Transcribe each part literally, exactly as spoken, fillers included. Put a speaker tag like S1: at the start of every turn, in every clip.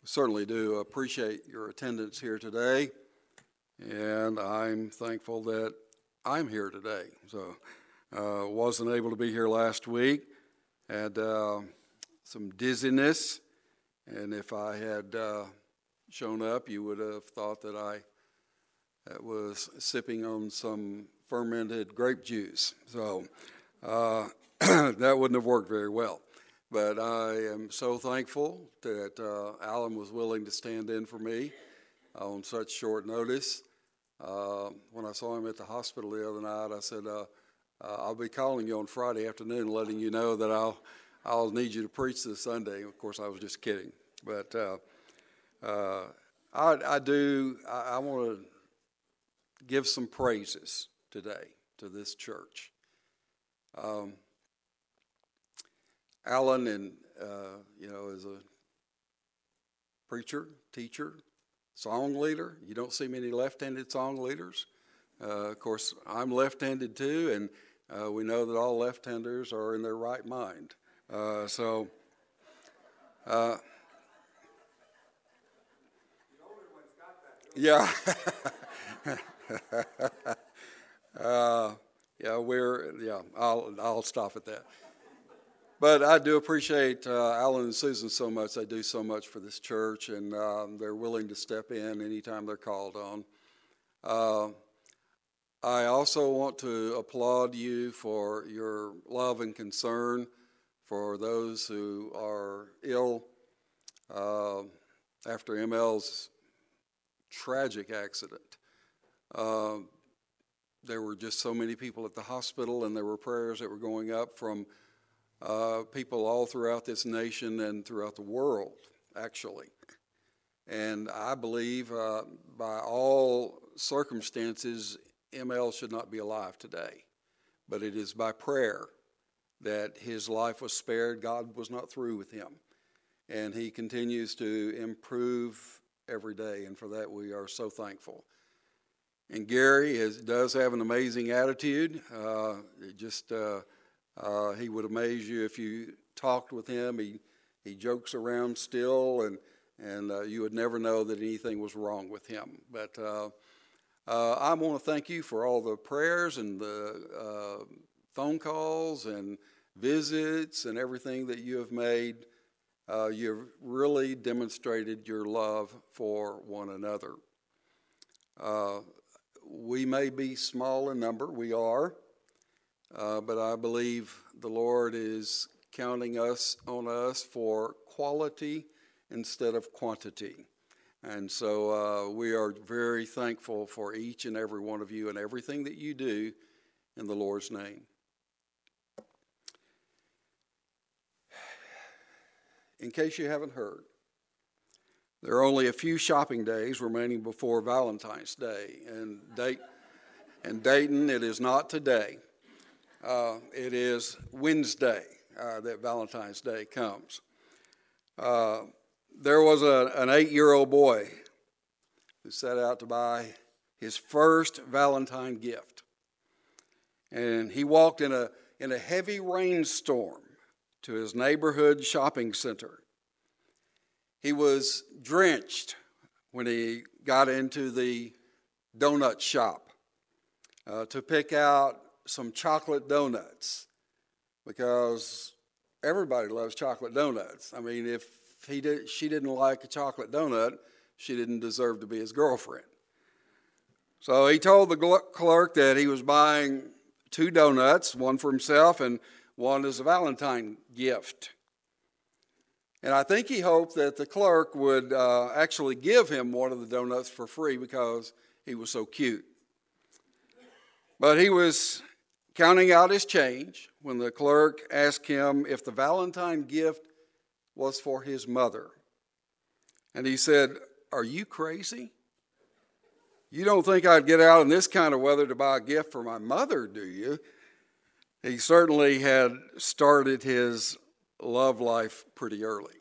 S1: certainly do appreciate your attendance here today, and I'm thankful that I'm here today. So, uh, wasn't able to be here last week, had uh, some dizziness, and if I had uh, shown up, you would have thought that I was sipping on some fermented grape juice. So, uh, that wouldn't have worked very well. But I am so thankful that uh, Alan was willing to stand in for me on such short notice. Uh, when I saw him at the hospital the other night, I said, uh, uh, I'll be calling you on Friday afternoon letting you know that I'll I'll need you to preach this Sunday. Of course, I was just kidding. But uh, uh, I, I do, I, I want to give some praises today to this church. Um, Alan, and uh, you know, is a preacher, teacher, song leader. You don't see many left-handed song leaders. Uh, of course, I'm left-handed too, and uh, we know that all left-handers are in their right mind. Uh, so, uh, yeah, uh, yeah, we're yeah. I'll I'll stop at that. But I do appreciate uh, Alan and Susan so much. They do so much for this church, and um, they're willing to step in anytime they're called on. Uh, I also want to applaud you for your love and concern for those who are ill uh, after M L's tragic accident. Uh, there were just so many people at the hospital, and there were prayers that were going up from Uh, people all throughout this nation and throughout the world, actually. And I believe uh, by all circumstances, M L should not be alive today. But it is by prayer that his life was spared. God was not through with him. And he continues to improve every day, and for that we are so thankful. And Gary is, does have an amazing attitude. Uh, it just... Uh, Uh, he would amaze you if you talked with him. He he jokes around still, and and uh, you would never know that anything was wrong with him. But uh, uh, I want to thank you for all the prayers and the uh, phone calls and visits and everything that you have made. Uh, you've really demonstrated your love for one another. Uh, we may be small in number. We are. Uh, but I believe the Lord is counting us on us for quality instead of quantity. And so uh, we are very thankful for each and every one of you and everything that you do in the Lord's name. In case you haven't heard, there are only a few shopping days remaining before Valentine's Day. And Dayton, and Dayton, it is not today. Uh, it is Wednesday uh, that Valentine's Day comes. Uh, there was a, an eight-year-old boy who set out to buy his first Valentine gift. And he walked in a, in a heavy rainstorm to his neighborhood shopping center. He was drenched when he got into the donut shop uh, to pick out some chocolate donuts, because everybody loves chocolate donuts. I mean, if he did, she didn't like a chocolate donut, she didn't deserve to be his girlfriend. So he told the clerk that he was buying two donuts, one for himself and one as a Valentine gift. And I think he hoped that the clerk would uh, actually give him one of the donuts for free because he was so cute. But he was counting out his change when the clerk asked him if the Valentine gift was for his mother. And he said, "Are you crazy? You don't think I'd get out in this kind of weather to buy a gift for my mother, do you?" He certainly had started his love life pretty early.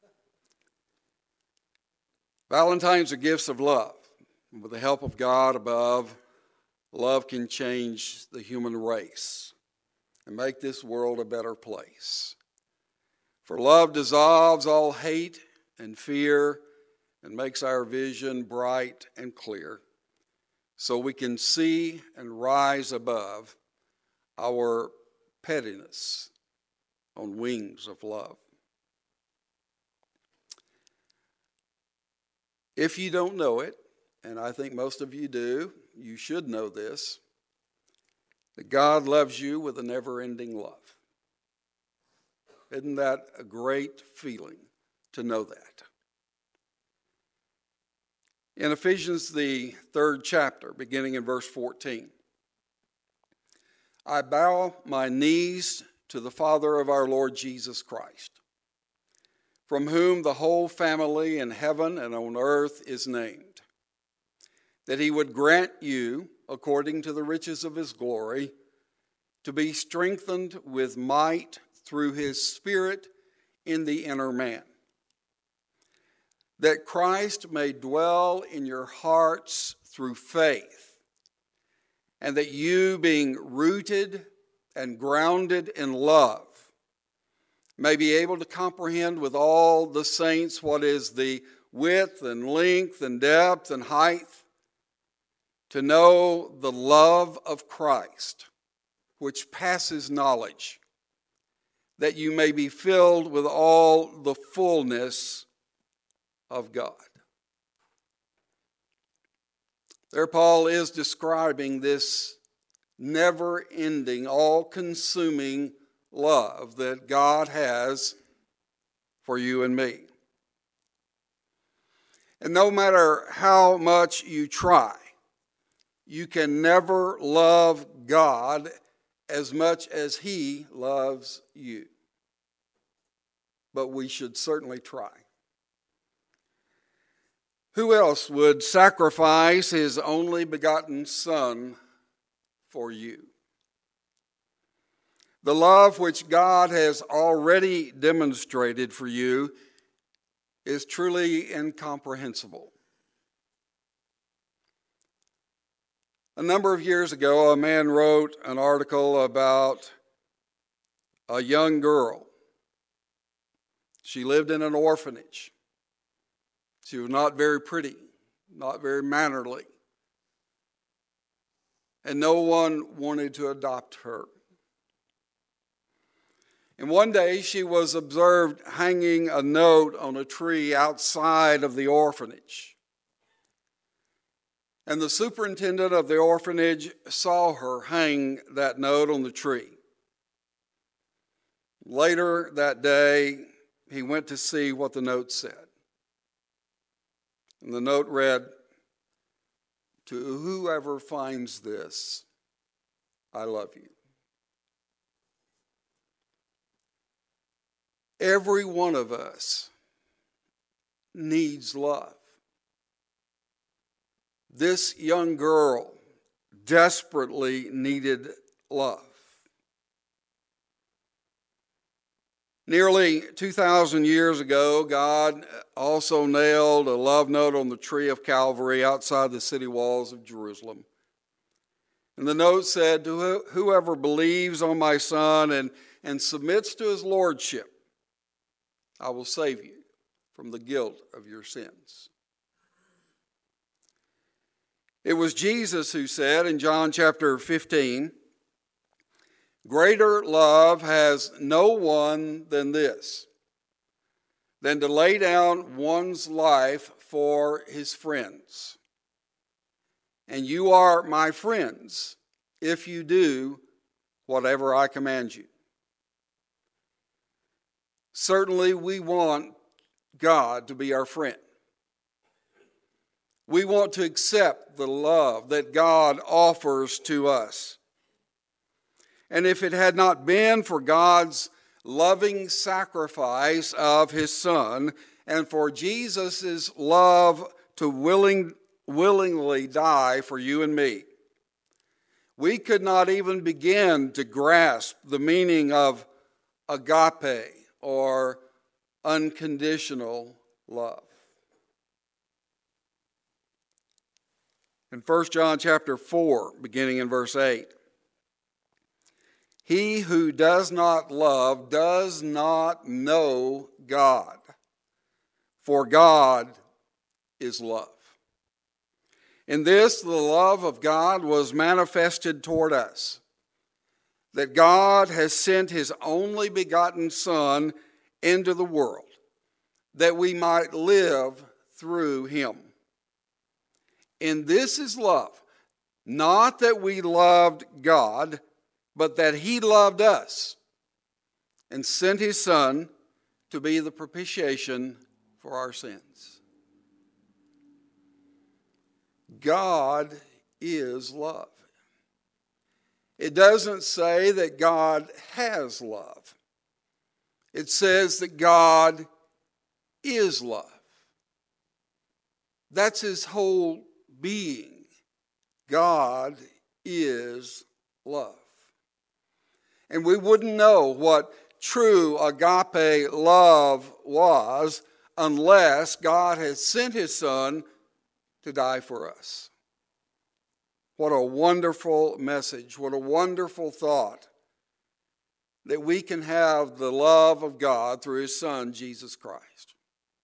S1: Valentines are gifts of love. With the help of God above, love can change the human race and make this world a better place. For love dissolves all hate and fear and makes our vision bright and clear, so we can see and rise above our pettiness on wings of love. If you don't know it, and I think most of you do, you should know this, that God loves you with a never-ending love. Isn't that a great feeling to know that? In Ephesians, the third chapter, beginning in verse fourteen, I bow my knees to the Father of our Lord Jesus Christ, from whom the whole family in heaven and on earth is named, that he would grant you, according to the riches of his glory, to be strengthened with might through his Spirit in the inner man, that Christ may dwell in your hearts through faith, and that you, being rooted and grounded in love, may be able to comprehend with all the saints what is the width and length and depth and height, to know the love of Christ, which passes knowledge, that you may be filled with all the fullness of God. There Paul is describing this never-ending, all-consuming love that God has for you and me. And no matter how much you try, you can never love God as much as he loves you. But we should certainly try. Who else would sacrifice his only begotten Son for you? The love which God has already demonstrated for you is truly incomprehensible. A number of years ago, a man wrote an article about a young girl. She lived in an orphanage. She was not very pretty, not very mannerly, and no one wanted to adopt her. And one day she was observed hanging a note on a tree outside of the orphanage. And the superintendent of the orphanage saw her hang that note on the tree. Later that day, he went to see what the note said. And the note read, "To whoever finds this, I love you." Every one of us needs love. This young girl desperately needed love. Nearly two thousand years ago, God also nailed a love note on the tree of Calvary outside the city walls of Jerusalem. And the note said, "To whoever believes on my Son and, and submits to his lordship, I will save you from the guilt of your sins." It was Jesus who said in John chapter fifteen, "Greater love has no one than this, than to lay down one's life for his friends. And you are my friends if you do whatever I command you." Certainly we want God to be our friend. We want to accept the love that God offers to us. And if it had not been for God's loving sacrifice of his Son, and for Jesus' love to willing, willingly die for you and me, we could not even begin to grasp the meaning of agape, or unconditional love. In First John chapter four, beginning in verse eight, "He who does not love does not know God, for God is love. In this, the love of God was manifested toward us, that God has sent his only begotten Son into the world, that we might live through him. And this is love, not that we loved God, but that he loved us and sent his Son to be the propitiation for our sins. God is love. It doesn't say that God has love. It says that God is love. That's his whole being. God is love. And we wouldn't know what true agape love was unless God had sent his Son to die for us. What a wonderful message. What a wonderful thought that we can have the love of God through his Son, Jesus Christ.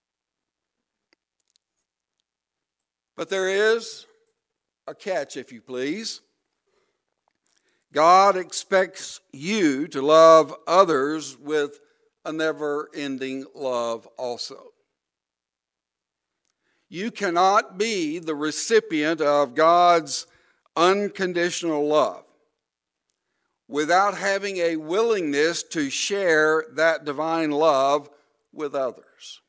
S1: But there is a catch, if you please. God expects you to love others with a never-ending love also. You cannot be the recipient of God's unconditional love without having a willingness to share that divine love with others.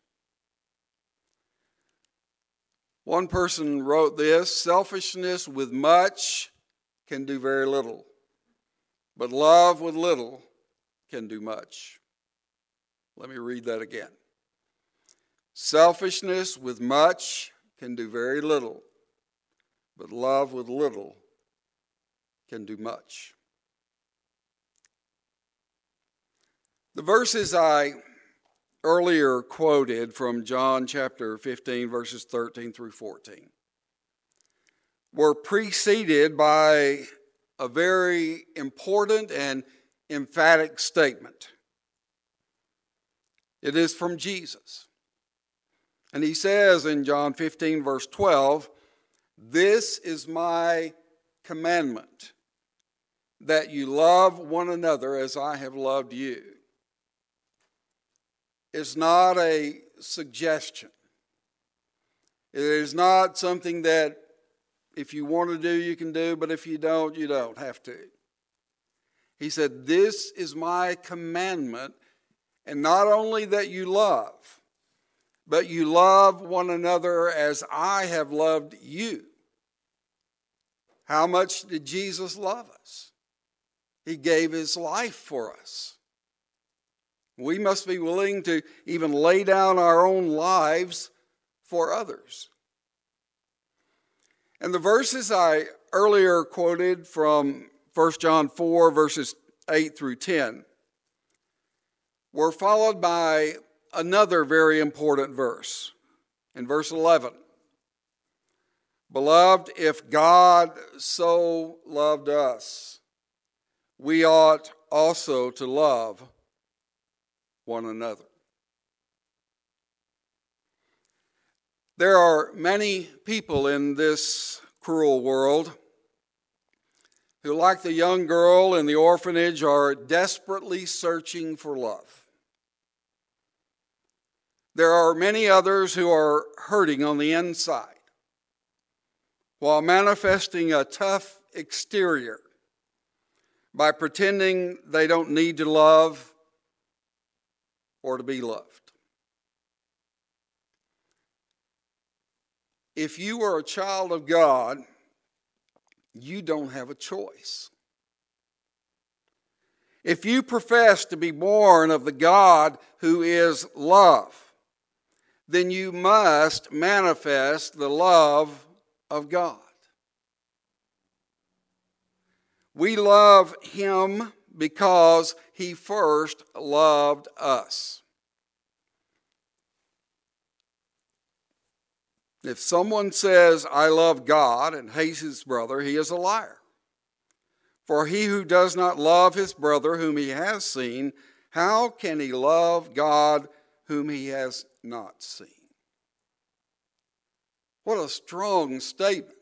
S1: One person wrote this: selfishness with much can do very little, but love with little can do much. Let me read that again. Selfishness with much can do very little, but love with little can do much. The verses I earlier quoted from John chapter fifteen, verses thirteen through fourteen, were preceded by a very important and emphatic statement. It is from Jesus. And he says in John fifteen, verse twelve, "This is my commandment, that you love one another as I have loved you." It's not a suggestion. It is not something that if you want to do, you can do, but if you don't, you don't have to. He said, "This is my commandment," and not only that you love, but you love one another as I have loved you. How much did Jesus love us? He gave his life for us. We must be willing to even lay down our own lives for others. And the verses I earlier quoted from First John four, verses eight through ten, were followed by another very important verse. In verse eleven, "Beloved, if God so loved us, we ought also to love one another." There are many people in this cruel world who, like the young girl in the orphanage, are desperately searching for love. There are many others who are hurting on the inside while manifesting a tough exterior by pretending they don't need to love or to be loved. If you are a child of God, you don't have a choice. If you profess to be born of the God who is love, then you must manifest the love of God. We love him because he first loved us. If someone says, "I love God," and hates his brother, he is a liar. For he who does not love his brother whom he has seen, how can he love God whom he has not seen? whom he has not seen. What a strong statement.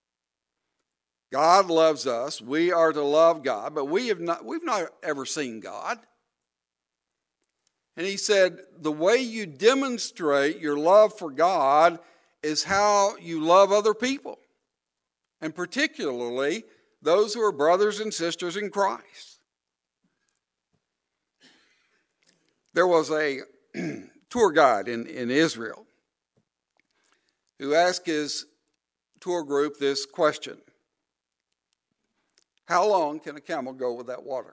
S1: God loves us. We are to love God, but we have not, we've not ever seen God. And he said, the way you demonstrate your love for God is how you love other people, and particularly those who are brothers and sisters in Christ. There was a tour guide in, in Israel who asked his tour group this question: how long can a camel go without water?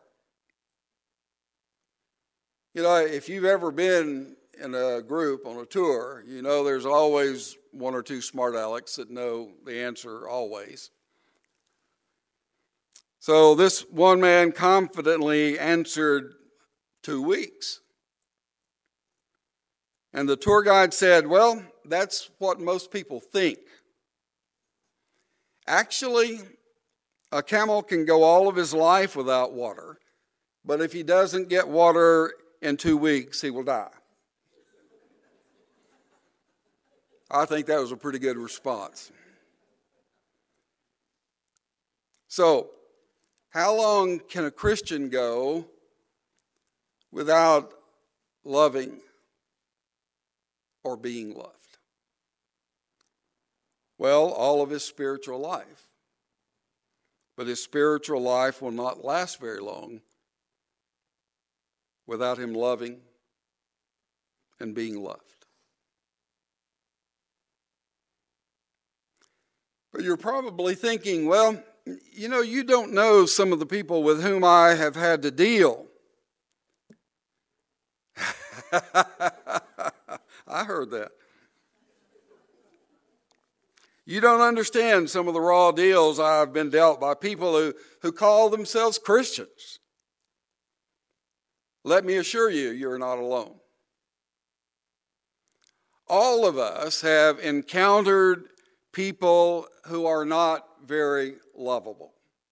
S1: You know, if you've ever been in a group on a tour, you know there's always one or two smart alecks that know the answer always. So this one man confidently answered two weeks. And the tour guide said, well, that's what most people think. Actually, a camel can go all of his life without water, but if he doesn't get water in two weeks, he will die. I think that was a pretty good response. So, how long can a Christian go without loving or being loved? Well, all of his spiritual life. But his spiritual life will not last very long without him loving and being loved. But you're probably thinking, well, you know, you don't know some of the people with whom I have had to deal. I heard that. You don't understand some of the raw deals I've been dealt by people who, who call themselves Christians. Let me assure you, you're not alone. All of us have encountered people who are not very lovable.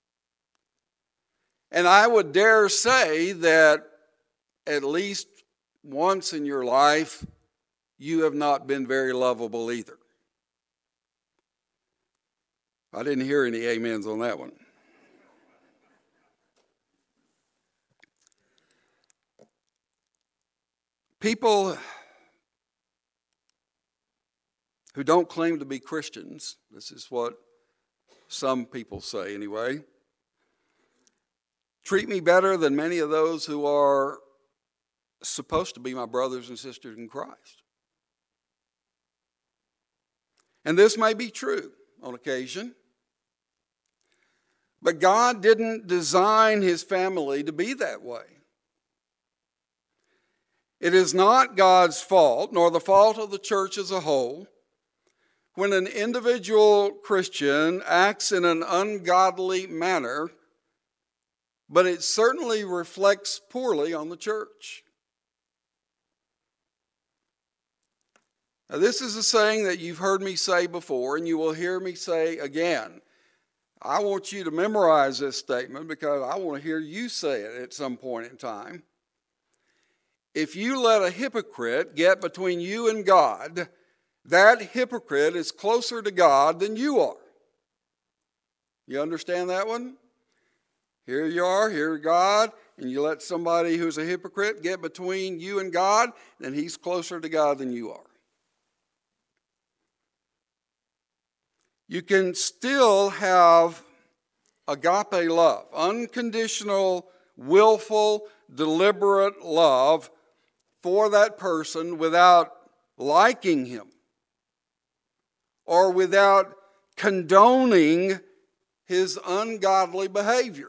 S1: And I would dare say that at least once in your life, you have not been very lovable either. I didn't hear any amens on that one. People who don't claim to be Christians, this is what some people say anyway, treat me better than many of those who are supposed to be my brothers and sisters in Christ. And this may be true on occasion, but God didn't design his family to be that way. It is not God's fault, nor the fault of the church as a whole, when an individual Christian acts in an ungodly manner, but it certainly reflects poorly on the church. Now, this is a saying that you've heard me say before, and you will hear me say again. I want you to memorize this statement because I want to hear you say it at some point in time. If you let a hypocrite get between you and God, that hypocrite is closer to God than you are. You understand that one? Here you are, here God, and you let somebody who's a hypocrite get between you and God, then he's closer to God than you are. You can still have agape love, unconditional, willful, deliberate love for that person without liking him or without condoning his ungodly behavior.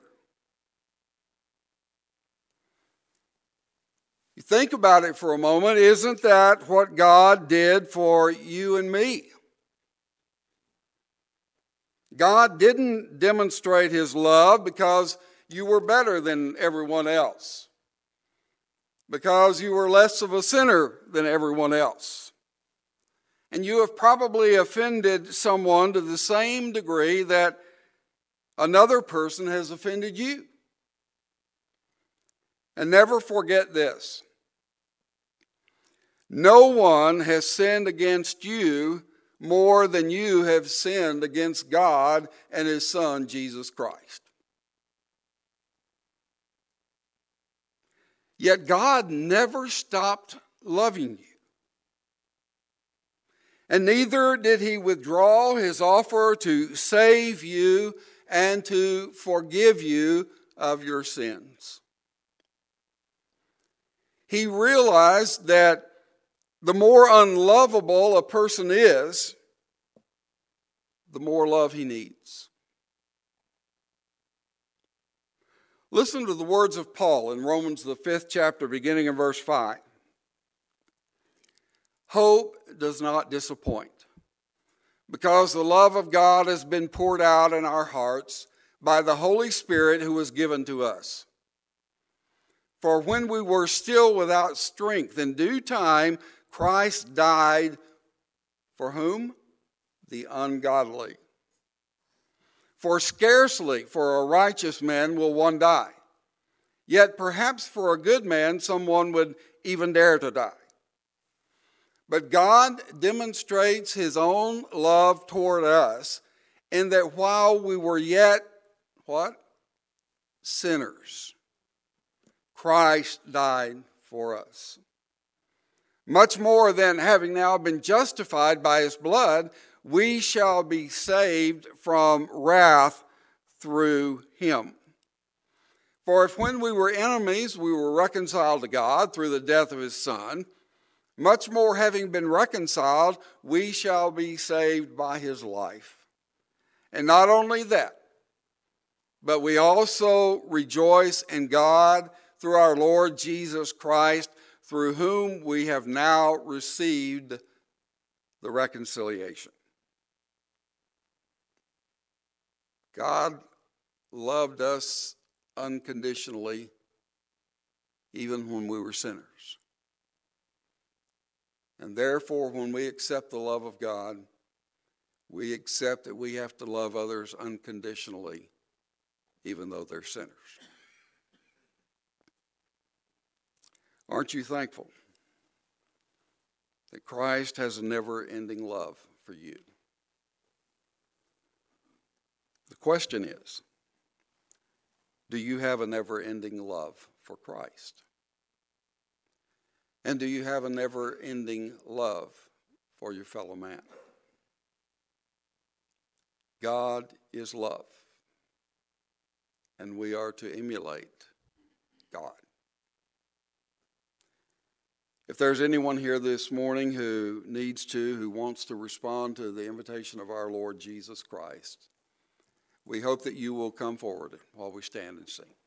S1: You think about it for a moment, isn't that what God did for you and me? God didn't demonstrate his love because you were better than everyone else, because you were less of a sinner than everyone else. And you have probably offended someone to the same degree that another person has offended you. And never forget this. No one has sinned against you more than you have sinned against God and his Son, Jesus Christ. Yet God never stopped loving you. And neither did he withdraw his offer to save you and to forgive you of your sins. He realized that the more unlovable a person is, the more love he needs. Listen to the words of Paul in Romans, the fifth chapter, beginning in verse five. Hope does not disappoint, because the love of God has been poured out in our hearts by the Holy Spirit who was given to us. For when we were still without strength, in due time, Christ died for whom? The ungodly. For scarcely for a righteous man will one die. Yet perhaps for a good man someone would even dare to die. But God demonstrates his own love toward us in that while we were yet, what? Sinners, Christ died for us. Much more than having now been justified by his blood, we shall be saved from wrath through him. For if when we were enemies, we were reconciled to God through the death of his Son, much more having been reconciled, we shall be saved by his life. And not only that, but we also rejoice in God through our Lord Jesus Christ, through whom we have now received the reconciliation. God loved us unconditionally, even when we were sinners. And therefore, when we accept the love of God, we accept that we have to love others unconditionally, even though they're sinners. Aren't you thankful that Christ has a never-ending love for you? The question is, do you have a never-ending love for Christ? And do you have a never-ending love for your fellow man? God is love, and we are to emulate God. If there's anyone here this morning who needs to, who wants to respond to the invitation of our Lord Jesus Christ, we hope that you will come forward while we stand and sing.